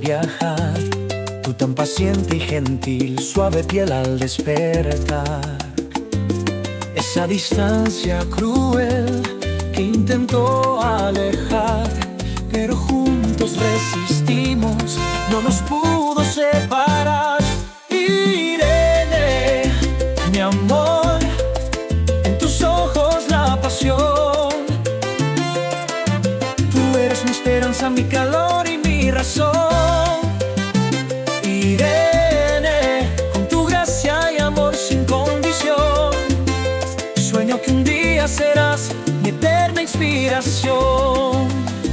viajar. Tú tan paciente y gentil, suave piel al despertar. Esa distancia cruel que intentó alejar, pero juntos resistimos, no nos pudo separar. Irene, mi amor, en tus ojos la pasión. Tú eres mi esperanza, mi calor y mi razón. Irene, con tu gracia y amor sin condición, sueño que un día serás mi eterna inspiración.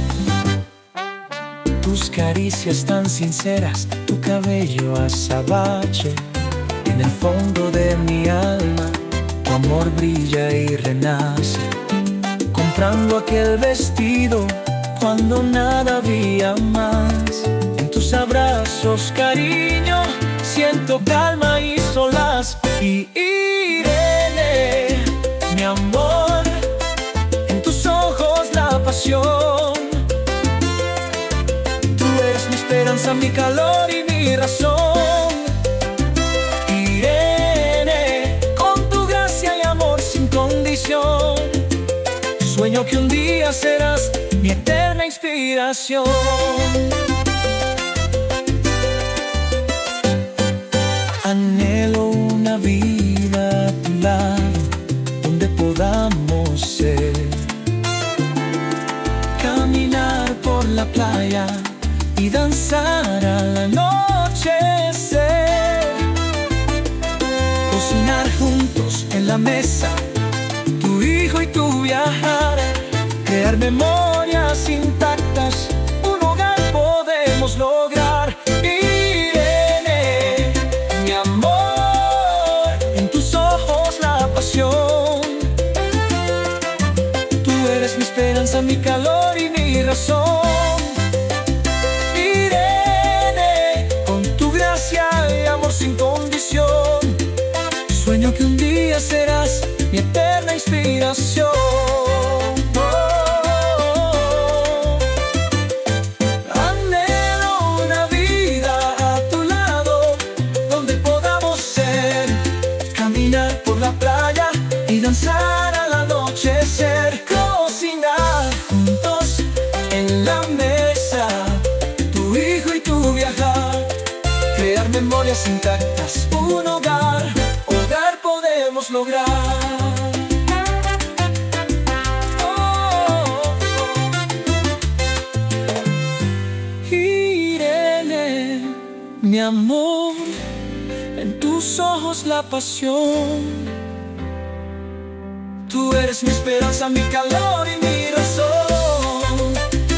Tus caricias tan sinceras, tu cabello azabache, en el fondo de mi alma tu amor brilla y renace. Comprando aquel vestido cuando nada había más, en tus abrazos, cariño, siento calma y solaz. Y Irene, mi amor, en tus ojos la pasión. Tú eres mi esperanza, mi calor y mi razón. Irene, con tu gracia y amor sin condición, sueño que un día serás mi eterna inspiración. Anhelo una vida a tu lado, donde podamos ser, caminar por la playa y danzar al anochecer, cocinar juntos en la mesa, tu hijo y tu viajar, crear memorias intactas, un hogar podemos lograr. Irene, mi amor, en tus ojos la pasión. Tú eres mi esperanza, mi calor y mi razón. Irene, con tu gracia y amor sin condición, sueño que un día serás mi eterna inspiración. Por la playa y danzar al anochecer, cocinar juntos en la mesa, tu hijo y tu viajar, crear memorias intactas, un hogar podemos lograr. Irene, mi amor, en tus ojos la pasión. Tú eres mi esperanza, mi calor y mi razón.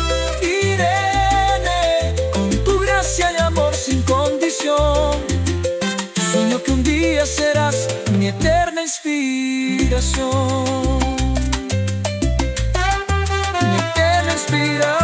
Irene, con tu gracia y amor sin condición, sueño que un día serás mi eterna inspiración. Mi eterna inspiración.